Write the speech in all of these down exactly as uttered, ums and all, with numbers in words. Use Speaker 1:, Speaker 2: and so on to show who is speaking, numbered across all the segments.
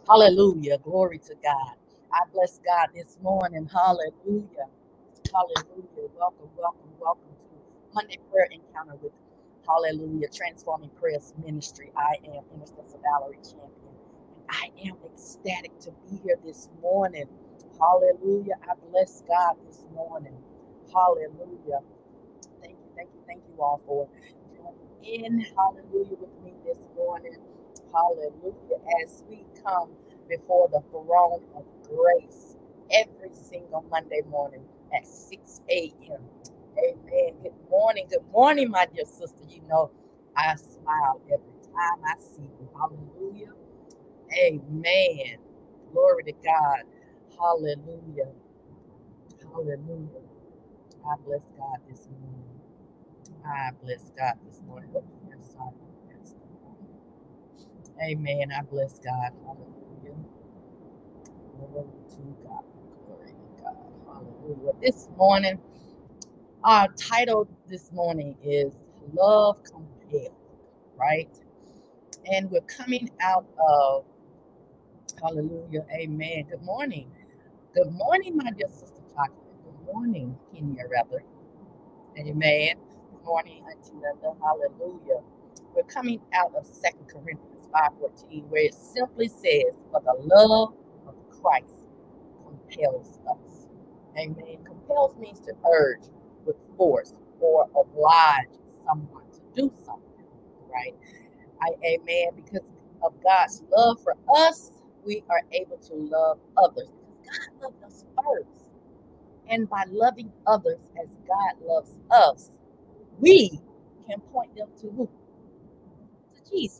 Speaker 1: Hallelujah. Glory to God. I bless God this morning. Hallelujah. Hallelujah. Welcome, welcome, welcome to Monday Prayer Encounter with Hallelujah. Transforming Prayers Ministry. I am Intercessor Valerie Champion. And I am ecstatic to be here this morning. Hallelujah. I bless God this morning. Hallelujah. Thank you, thank you, thank you all for joining in. Hallelujah with me this morning. Hallelujah. As we come before the throne of grace every single Monday morning at six a.m. Amen. Good morning. Good morning, my dear sister. You know, I smile every time I see you. Hallelujah. Amen. Glory to God. Hallelujah. Hallelujah. I bless God this morning. I bless God this morning. Oh, yes, sorry. Yes. Amen. I bless God. Hallelujah. Glory to God. Glory to God. Hallelujah. This morning, our title this morning is Love Compelled, right? And we're coming out of, hallelujah, amen. Good morning. Good morning, my dear sister Chocolate. Good morning, Kenya, rather. Amen. Good morning, Auntie Linda. Hallelujah. We're coming out of Second Corinthians five fourteen, where it simply says, For the love of Christ compels us. Amen. Compels means to urge with force or oblige someone to do something, right? I, amen. Because of God's love for us, we are able to love others because God loved us first. And by loving others as God loves us, we can point them to who? To Jesus.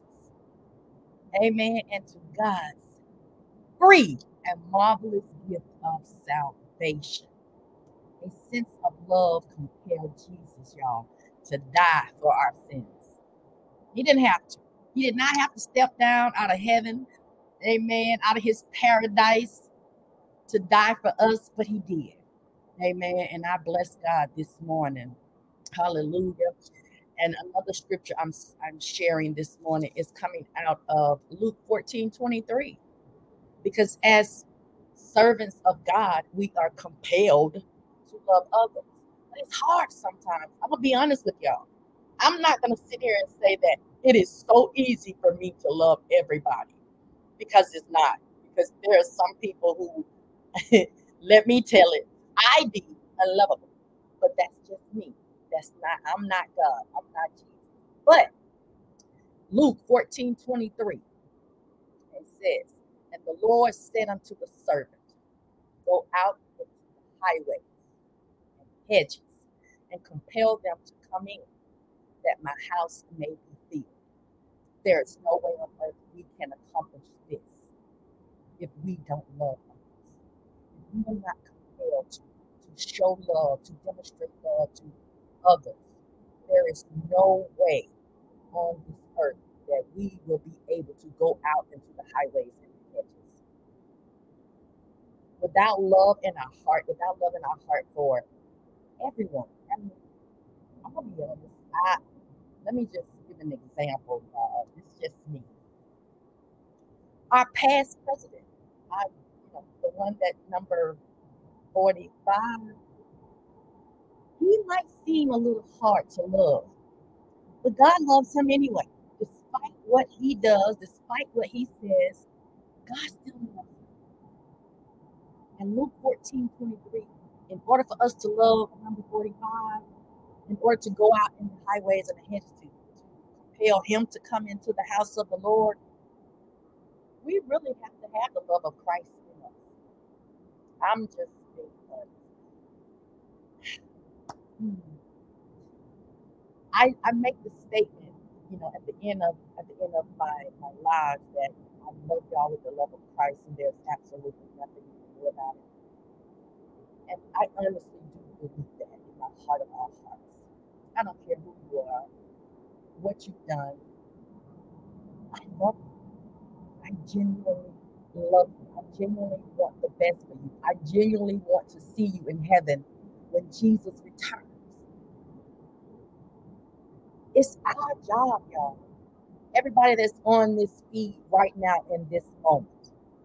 Speaker 1: Amen. And to God's free and marvelous gift of salvation. A sense of love compelled Jesus, y'all, to die for our sins. He didn't have to. He did not have to step down out of heaven, amen, out of his paradise to die for us, but he did. Amen. And I bless God this morning. Hallelujah. And another scripture I'm I'm sharing this morning is coming out of Luke fourteen twenty-three. Because as servants of God, we are compelled to love others. But it's hard sometimes. I'm gonna be honest with y'all. I'm not gonna sit here and say that it is so easy for me to love everybody because it's not. Because there are some people who let me tell it, I be unlovable. But that's just me. That's not, I'm not God. I'm not Jesus. But Luke fourteen twenty-three, it says, And the Lord said unto the servant, Go out into the highways and hedges and compel them to come in, that my house may be filled. There is no way on earth we can accomplish this if we don't love others. If we are not compelled to, to show love, to demonstrate love to others, there is no way on this earth that we will be able to go out into the highways and the hedges. Without love in our heart, without love in our heart for everyone. I mean, I'm gonna be honest. I let me just give an example, y'all. It's just me. Our past president, I you know, the one that number forty-five, he might seem a little hard to love, but God loves him anyway. Despite what he does, despite what he says, God still loves him. And Luke fourteen twenty-three, in order for us to love number forty-five, in order to go out in the highways and the hedges to, to compel him to come into the house of the Lord, we really have to have the love of Christ in us. I'm just being hmm. I, I make the statement, you know, at the end of at the end of my, my lives that I love y'all with the love of Christ and there's absolutely nothing you can do about it. And I honestly do believe that in my heart of all hearts. I don't care who you are, what you've done. I love you. I genuinely love you. I genuinely want the best for you. I genuinely want to see you in heaven when Jesus returns. It's our job, y'all. Everybody that's on this feed right now in this moment.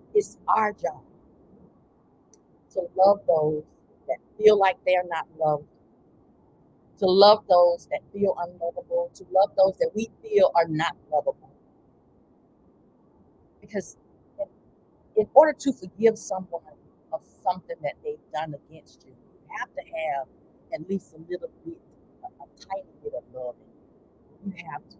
Speaker 1: It's our job to love those that feel like they are not loved, to love those that feel unlovable, to love those that we feel are not lovable. Because in, in order to forgive someone of something that they've done against you, you have to have at least a little bit, a, a tiny bit of love in you. You have to.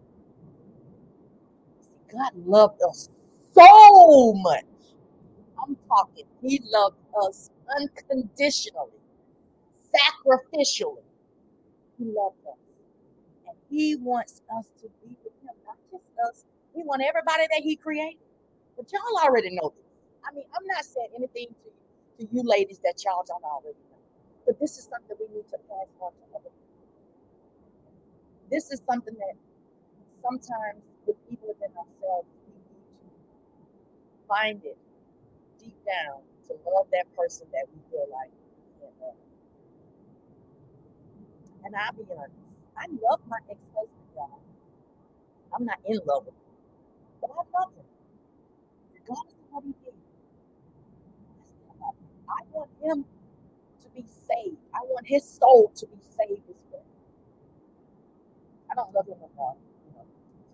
Speaker 1: See, God loved us so much. I'm talking, He loved us unconditionally, sacrificially. He loved us. And He wants us to be with Him, not just us. He wants everybody that He created. But y'all already know this. I mean, I'm not saying anything to you, to you ladies that y'all don't already know. But this is something we need to pass on to other people. This is something that sometimes, with even within ourselves, we need to find it deep down to love that person that we feel like we can't love. And I'll be honest, I love my ex-husband, y'all. I'm not in love with him, but I love him, regardless of what he did. I want him to be saved. I want his soul to be saved as well. I don't love him enough, you know,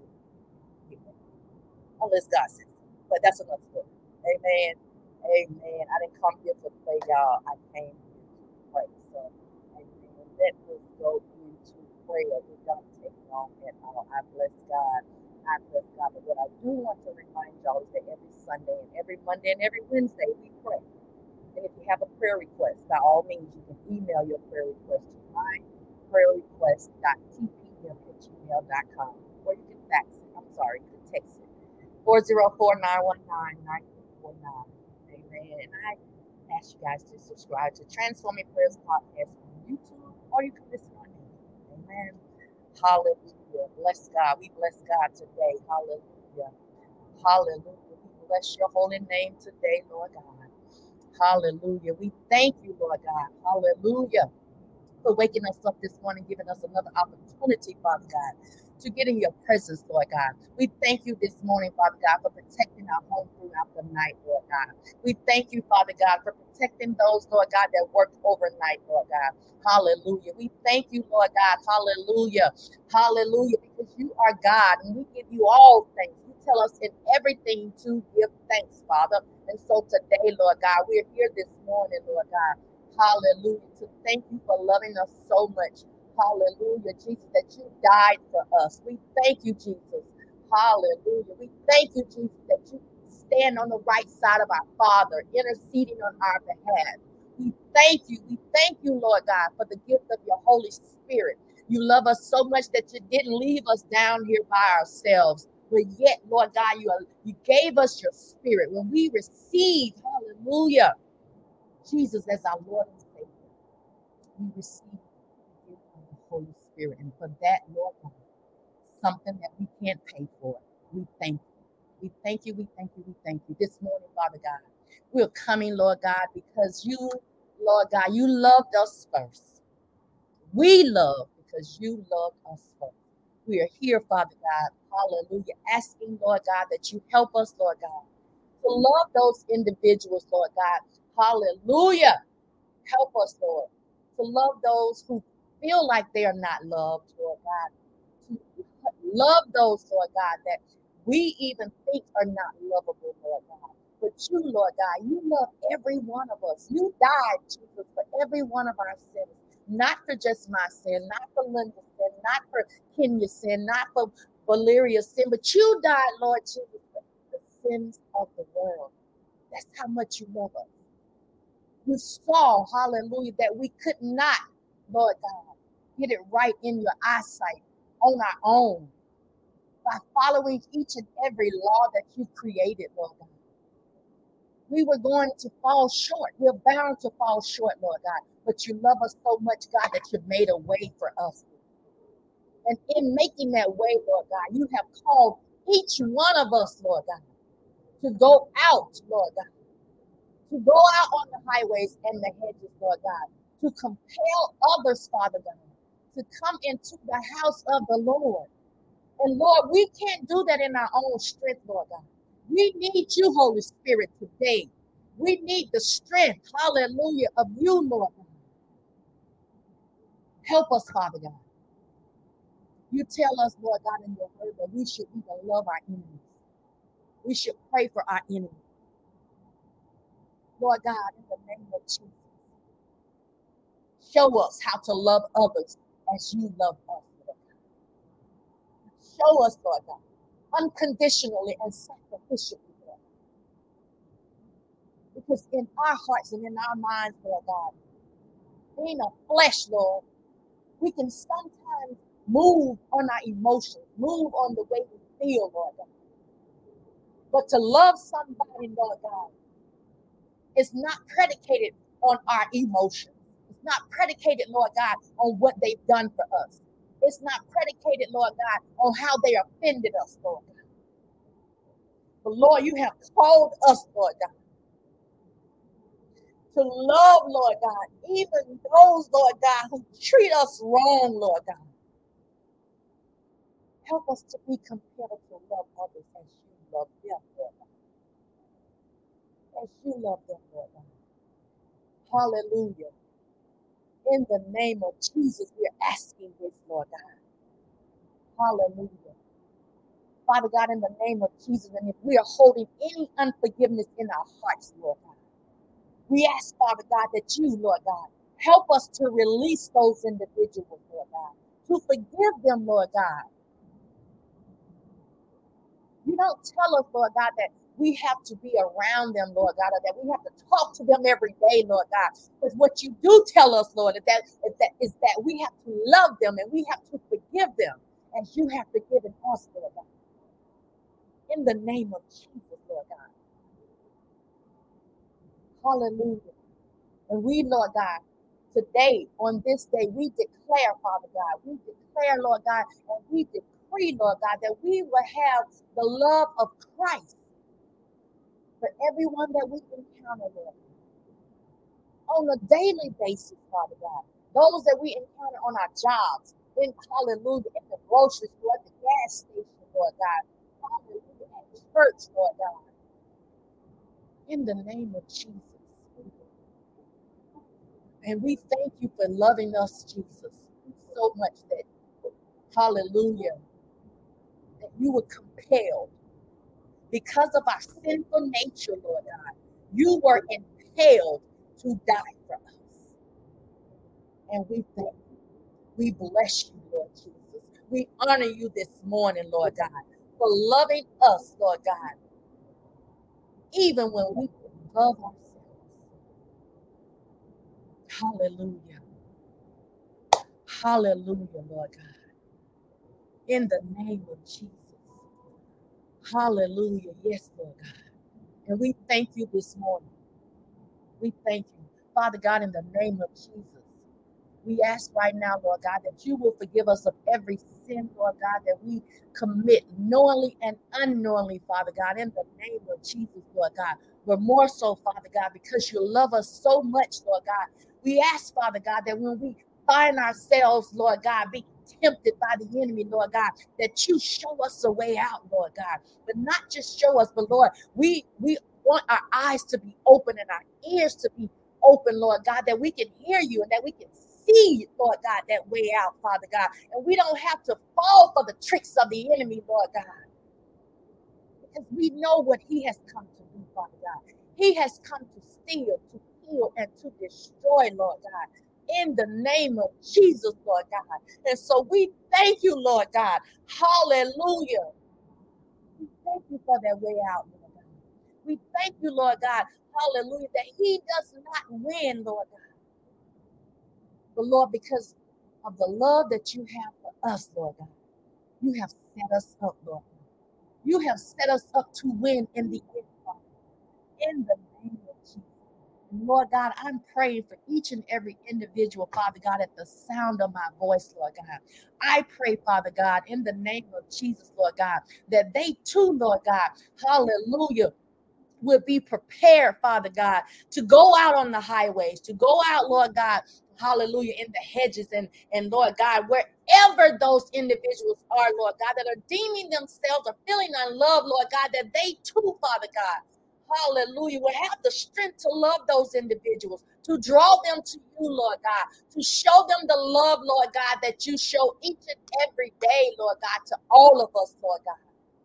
Speaker 1: unless God says so. But that's another story. Amen. Amen. I didn't come here to play, y'all. I came here to pray. So, amen. Let us go into prayer. It don't take long at all. I bless God. I bless God. But what I do want to remind y'all is that every Sunday and every Monday and every Wednesday we pray. And if you have a prayer request, by all means, you can email your prayer request to my prayer request dot t p m at gmail dot com. Or you can fax it. I'm sorry, you can text it. four oh four, nine one nine, nine two four nine. Amen. And I ask you guys to subscribe to Transforming Prayers Podcast on YouTube, or you can listen on YouTube. Amen. Hallelujah. Bless God. We bless God today. Hallelujah. Hallelujah. We bless your holy name today, Lord God. Hallelujah. We thank you, Lord God. Hallelujah. For waking us up this morning, giving us another opportunity, Father God, to get in your presence, Lord God. We thank you this morning, Father God, for protecting our home throughout the night, Lord God. We thank you, Father God, for protecting those, Lord God, that worked overnight, Lord God. Hallelujah. We thank you, Lord God. Hallelujah. Hallelujah. Because you are God and we give you all thanks. You tell us in everything to give thanks, Father. And so today, Lord God, we're here this morning, Lord God. Hallelujah. To thank you for loving us so much. Hallelujah, Jesus, that you died for us. We thank you, Jesus. Hallelujah. We thank you, Jesus, that you stand on the right side of our Father, interceding on our behalf. We thank you. We thank you, Lord God, for the gift of your Holy Spirit. You love us so much that you didn't leave us down here by ourselves. But yet, Lord God, you, you gave us your spirit. When we received, hallelujah, Jesus as our Lord and Savior, we receive the gift of the Holy Spirit. And for that, Lord God, something that we can't pay for, we thank you. We thank you, we thank you, we thank you. This morning, Father God, we're coming, Lord God, because you, Lord God, you loved us first. We love because you loved us first. We are here, Father God, hallelujah, asking, Lord God, that you help us, Lord God, to love those individuals, Lord God, hallelujah. Help us, Lord, to love those who feel like they are not loved, Lord God, to love those, Lord God, that we even think are not lovable, Lord God. But you, Lord God, you love every one of us. You died, Jesus, for every one of our sins. Not for just my sin, not for Linda's sin, not for Kenya's sin, not for Valeria's sin, but you died, Lord Jesus, for the sins of the world. That's how much you love us. You saw, hallelujah, that we could not, Lord God, get it right in your eyesight on our own by following each and every law that you created, Lord God. We were going to fall short. We're bound to fall short, Lord God. But you love us so much, God, that you made a way for us. And in making that way, Lord God, you have called each one of us, Lord God, to go out, Lord God, to go out on the highways and the hedges, Lord God, to compel others, Father God, to come into the house of the Lord. And Lord, we can't do that in our own strength, Lord God. We need you, Holy Spirit, today. We need the strength, hallelujah, of you, Lord God. Help us, Father God. You tell us, Lord God, in your word that we should even love our enemies. We should pray for our enemies. Lord God, in the name of Jesus, show us how to love others as you love us, Lord God. Show us, Lord God, unconditionally and sacrificially, Lord. Because in our hearts and in our minds, Lord God, being a flesh, Lord, we can sometimes move on our emotions, move on the way we feel, Lord God. But to love somebody, Lord God, is not predicated on our emotions. It's not predicated, Lord God, on what they've done for us. It's not predicated, Lord God, on how they offended us, Lord God. But Lord, you have called us, Lord God, to love, Lord God, even those, Lord God, who treat us wrong, Lord God. Help us to be compelled to love others as you love them, Lord God. As you love them, Lord God. Hallelujah. In the name of Jesus, we're asking this, Lord God. Hallelujah. Father God, in the name of Jesus, and if we are holding any unforgiveness in our hearts, Lord God, we ask, Father God, that you, Lord God, help us to release those individuals, Lord God, to forgive them, Lord God. You don't tell us, Lord God, that we have to be around them, Lord God, or that we have to talk to them every day, Lord God. But what you do tell us, Lord, is that, is that, is that we have to love them and we have to forgive them as you have forgiven us, Lord God. In the name of Jesus, Lord God. Hallelujah. And we, Lord God, today, on this day, we declare, Father God, we declare, Lord God, and we decree, Lord God, that we will have the love of Christ for everyone that we encounter, Lord, on a daily basis, Father God. Those that we encounter on our jobs, in hallelujah, in the grocery store, at the gas station, Lord God, hallelujah, at church, Lord God, in the name of Jesus. And we thank you for loving us, Jesus, so much that, hallelujah, that you were compelled because of our sinful nature, Lord God. You were impelled to die for us. And we thank you. We bless you, Lord Jesus. We honor you this morning, Lord God, for loving us, Lord God, even when we love ourselves. Hallelujah. Hallelujah, Lord God. In the name of Jesus. Hallelujah. Yes, Lord God. And we thank you this morning. We thank you. Father God, in the name of Jesus, we ask right now, Lord God, that you will forgive us of every sin, Lord God, that we commit knowingly and unknowingly, Father God, in the name of Jesus, Lord God. But more so, Father God, because you love us so much, Lord God. We ask, Father God, that when we find ourselves, Lord God, being tempted by the enemy, Lord God, that you show us a way out, Lord God. But not just show us, but Lord, we we want our eyes to be open and our ears to be open, Lord God, that we can hear you and that we can see, Lord God, that way out, Father God. And we don't have to fall for the tricks of the enemy, Lord God, because we know what he has come to do, Father God. He has come to steal, to kill, and to destroy, Lord God, in the name of Jesus, Lord God. And so we thank you, Lord God. Hallelujah. We thank you for that way out, Lord God. We thank you, Lord God. Hallelujah, that he does not win, Lord God. But Lord, because of the love that you have for us, Lord God, you have set us up, Lord. You have set us up to win in the end, Father. In the name of Jesus. And Lord God, I'm praying for each and every individual, Father God, at the sound of my voice, Lord God. I pray, Father God, in the name of Jesus, Lord God, that they too, Lord God, hallelujah, will be prepared, Father God, to go out on the highways, to go out, Lord God, hallelujah, in the hedges and, and Lord God, wherever those individuals are, Lord God, that are deeming themselves or feeling unloved, Lord God, that they too, Father God, hallelujah, will have the strength to love those individuals, to draw them to you, Lord God, to show them the love, Lord God, that you show each and every day, Lord God, to all of us, Lord God.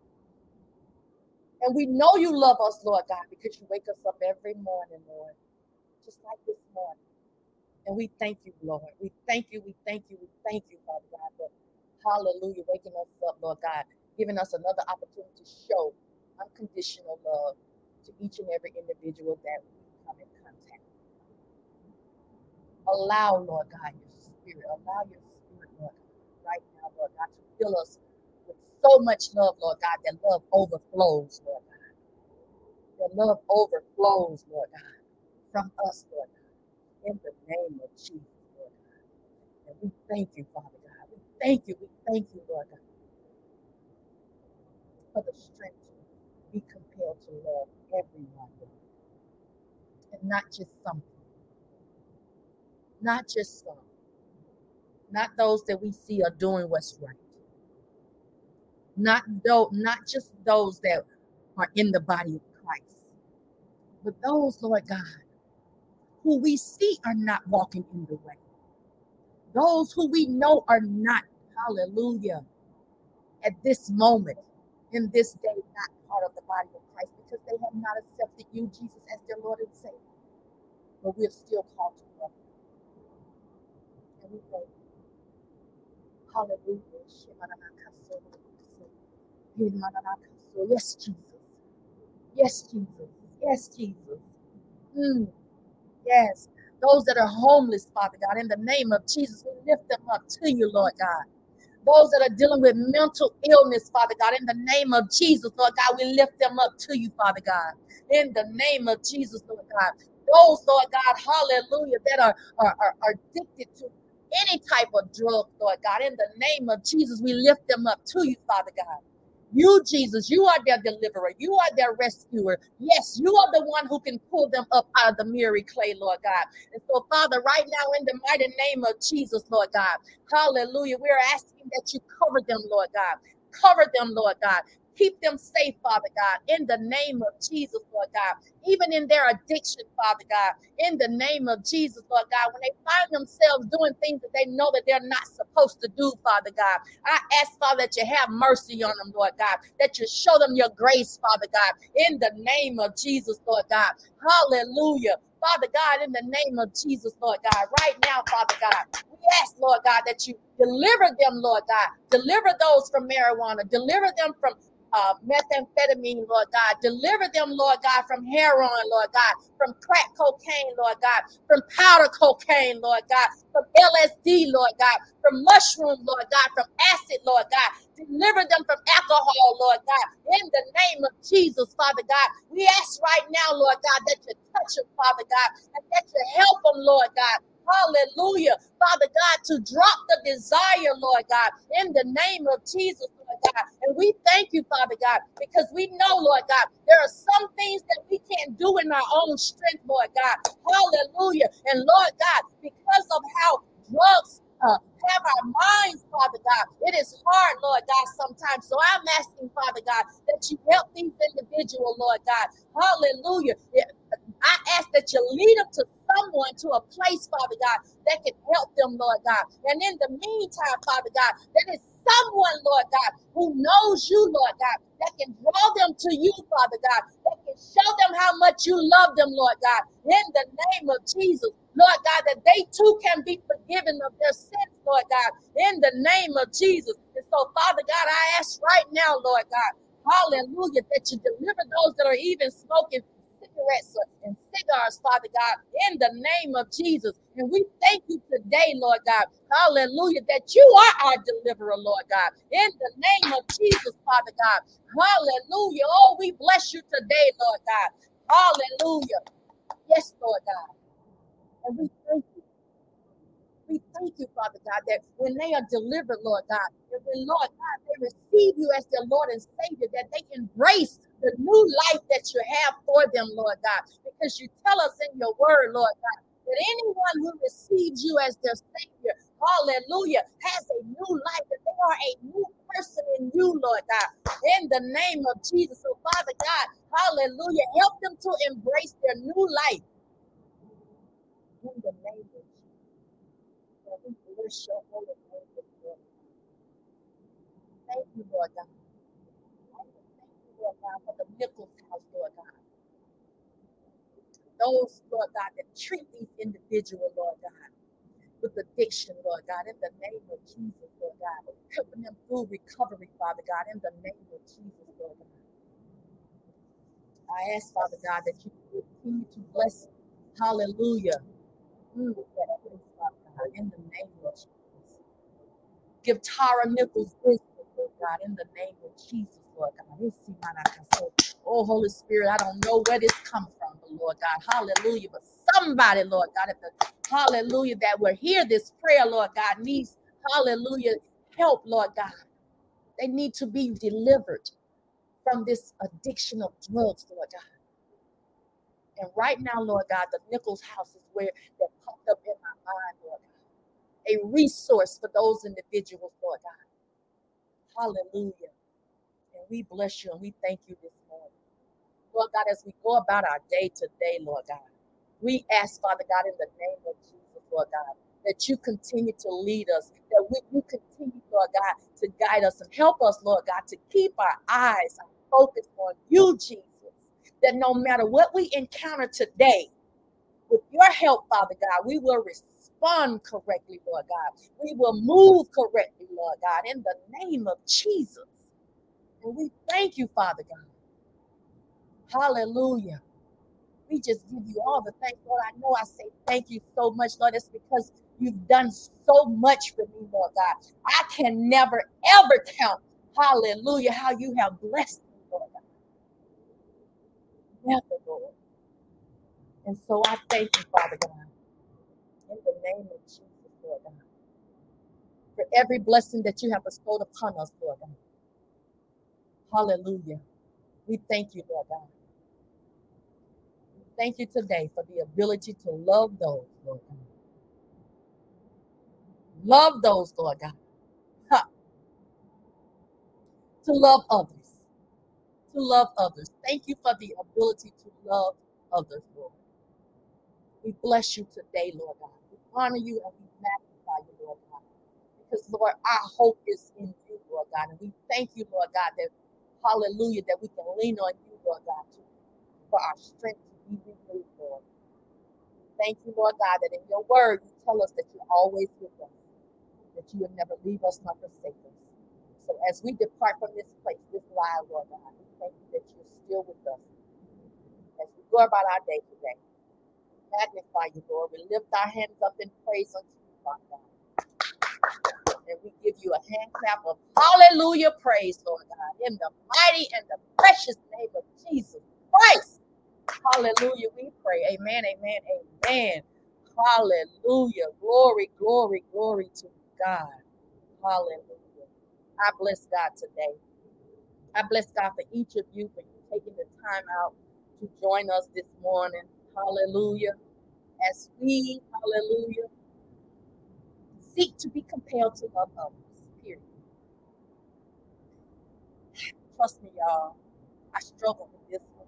Speaker 1: And we know you love us, Lord God, because you wake us up every morning, Lord, just like this morning. And we thank you, Lord. We thank you, we thank you, we thank you, Father God, for hallelujah, waking us up, Lord God, giving us another opportunity to show unconditional love to each and every individual that we come in contact with. Allow, Lord God, your spirit, allow your spirit, Lord, right now, Lord God, to fill us with so much love, Lord God, that love overflows, Lord God. That love overflows, Lord God, from us, Lord God, in the name of Jesus, Lord God. And we thank you, Father God. We thank you, we thank you, Lord God, for the strength to be compelled to love everyone, Lord. And not just some, not just some, not those that we see are doing what's right. Not those, not just those that are in the body of Christ, but those, Lord God, who we see are not walking in the way. Those who we know are not, hallelujah, at this moment, in this day, not part of the body of Christ because they have not accepted you, Jesus, as their Lord and Savior. But we're still called to love them. And we thank you. Hallelujah. Yes, Jesus. Yes, Jesus. Yes, Jesus. Mm, yes. Those that are homeless, Father God, in the name of Jesus, we lift them up to you, Lord God. Those that are dealing with mental illness, Father God, in the name of Jesus, Lord God, we lift them up to you, Father God. In the name of Jesus, Lord God. Those, Lord God, hallelujah, that are, are, are, are addicted to any type of drug, Lord God. In the name of Jesus, we lift them up to you, Father God. You, Jesus, you are their deliverer. You are their rescuer. Yes, you are the one who can pull them up out of the miry clay, Lord God. And so, Father, right now, in the mighty name of Jesus, Lord God, hallelujah, we are asking that you cover them, Lord God. Cover them, Lord God. Keep them safe, Father God, in the name of Jesus, Lord God. Even in their addiction, Father God, in the name of Jesus, Lord God, when they find themselves doing things that they know that they're not supposed to do, Father God, I ask, Father, that you have mercy on them, Lord God, that you show them your grace, Father God, in the name of Jesus, Lord God. Hallelujah. Father God, in the name of Jesus, Lord God, right now, Father God, we ask, Lord God, that you deliver them, Lord God. Deliver those from marijuana. Deliver them from uh, methamphetamine, Lord God. Deliver them, Lord God, from heroin, Lord God, from crack cocaine, Lord God, from powder cocaine, Lord God, from L S D, Lord God, from mushrooms, Lord God, from acid, Lord God. Deliver them from alcohol, Lord God. In the name of Jesus, Father God, we ask right now, Lord God, that you touch them, Father God, and that you help them, Lord God. Hallelujah. Father God, to drop the desire, Lord God, in the name of Jesus, Lord God. And we thank you, Father God, because we know, Lord God, there are some things that we can't do in our own strength, Lord God. Hallelujah. And Lord God, because of how drugs uh, have our minds, Father God, it is hard, Lord God, sometimes. So I'm asking, Father God, that you help these individuals, Lord God. Hallelujah. I ask that you lead them to someone, to a place, Father God, that can help them, Lord God. And in the meantime, Father God, that is someone, Lord God, who knows you, Lord God, that can draw them to you, Father God, that can show them how much you love them, Lord God, in the name of Jesus, Lord God, that they too can be forgiven of their sins, Lord God, in the name of Jesus. And so, Father God, I ask right now, Lord God, hallelujah, that you deliver those that are even smoking cigarettes and cigars, Father God, in the name of Jesus. And we thank you today, Lord God, hallelujah, that you are our deliverer, Lord God, in the name of Jesus, Father God, hallelujah. Oh, we bless you today, Lord God, hallelujah. Yes, Lord God. And we thank you. We thank you, Father God, that when they are delivered, Lord God, that when, Lord God, they receive you as their Lord and Savior, that they embrace the new life that you have for them, Lord God, because you tell us in your word, Lord God, that anyone who receives you as their Savior, hallelujah, has a new life, that they are a new person in you, Lord God, in the name of Jesus. So, Father God, hallelujah, help them to embrace their new life in the name of Jesus. So we bless your holy name this morning. Thank you, Lord God. Thank you, Lord God, for the Nichols house, Lord God. Those, Lord God, that treat these individuals, Lord God, with addiction, Lord God, in the name of Jesus, Lord God, helping them through recovery, Father God, in the name of Jesus, Lord God. I ask, Father God, that you continue to bless, hallelujah, mm, that place, Father God, in the name of Jesus. Give Tara Nichols wisdom, Lord God, in the name of Jesus, Lord God. Oh, Holy Spirit, I don't know where this comes from, but Lord God, hallelujah. But somebody, Lord God, at the hallelujah, that will hear this prayer, Lord God, needs, hallelujah, help, Lord God. They need to be delivered from this addiction of drugs, Lord God. And right now, Lord God, the Nichols house is where that popped up in my mind, Lord God. A resource for those individuals, Lord God. Hallelujah. And we bless you and we thank you this morning. Lord God, as we go about our day today, Lord God, we ask, Father God, in the name of Jesus, Lord God, that you continue to lead us, that we, you continue, Lord God, to guide us and help us, Lord God, to keep our eyes focused on you, Jesus, that no matter what we encounter today, with your help, Father God, we will respond correctly, Lord God. We will move correctly, Lord God, in the name of Jesus. And we thank you, Father God. Hallelujah. We just give you all the thanks, Lord. I know I say thank you so much, Lord. It's because you've done so much for me, Lord God. I can never, ever count, hallelujah, how you have blessed me, Lord God. Never, Lord. And so I thank you, Father God, in the name of Jesus, Lord God, for every blessing that you have bestowed upon us, Lord God. Hallelujah. We thank you, Lord God. Thank you today for the ability to love those, Lord God. Love those, Lord God. Ha. To love others. To love others. Thank you for the ability to love others, Lord. We bless you today, Lord God. We honor you and we magnify you, Lord God. Because, Lord, our hope is in you, Lord God. And we thank you, Lord God, that, hallelujah, that we can lean on you, Lord God, to, for our strength to be renewed, Lord. Thank you, Lord God, that in your word you tell us that you're always with us, that you will never leave us nor forsake us. So as we depart from this place, this life, Lord God, we thank you that you're still with us. As we go about our day today, magnify you, Lord. We lift our hands up in praise unto you, Father God. And we give you a hand clap of hallelujah praise, Lord God, in the mighty and the precious name of Jesus Christ. Hallelujah, we pray. Amen, amen, amen. Hallelujah. Glory, glory, glory to God. Hallelujah. I bless God today. I bless God for each of you for you taking the time out to join us this morning. Hallelujah. As we, hallelujah, seek to be compelled to love others. Period. Trust me, y'all. I struggle with this one.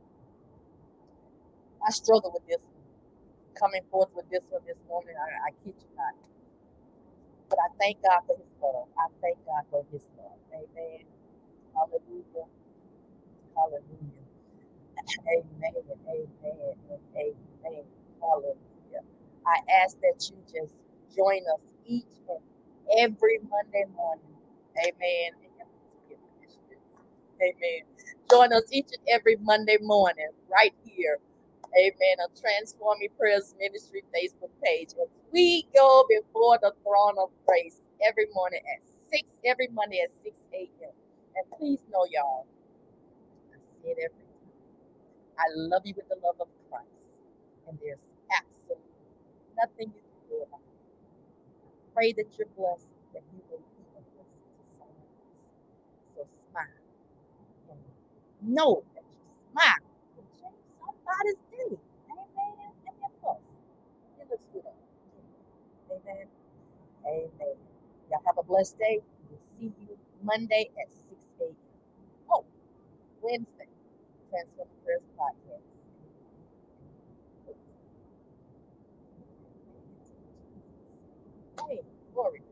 Speaker 1: I struggle with this one. Coming forth with this one this morning, I, I kid you not. But I thank God for his love. I thank God for his love. Amen. Hallelujah. Hallelujah. Amen and amen and amen. Hallelujah. I ask that you just join us each and every Monday morning. Amen. Amen. Join us each and every Monday morning right here. Amen. On Transforming Prayers Ministry Facebook page. As we go before the throne of grace every morning at six, every Monday at six a.m. And please know, y'all, I say it every time. I love you with the love of Christ. And there's absolutely nothing you can do about it. I pray that you're blessed, that you will be a blessing to someone else. So smile. And know that you smile will change somebody's day. Amen. And your plus. Amen. Amen. Y'all have a blessed day. We'll see you Monday at six a.m. Oh, Wednesday, Transform Prayers Podcast. Hey, glory.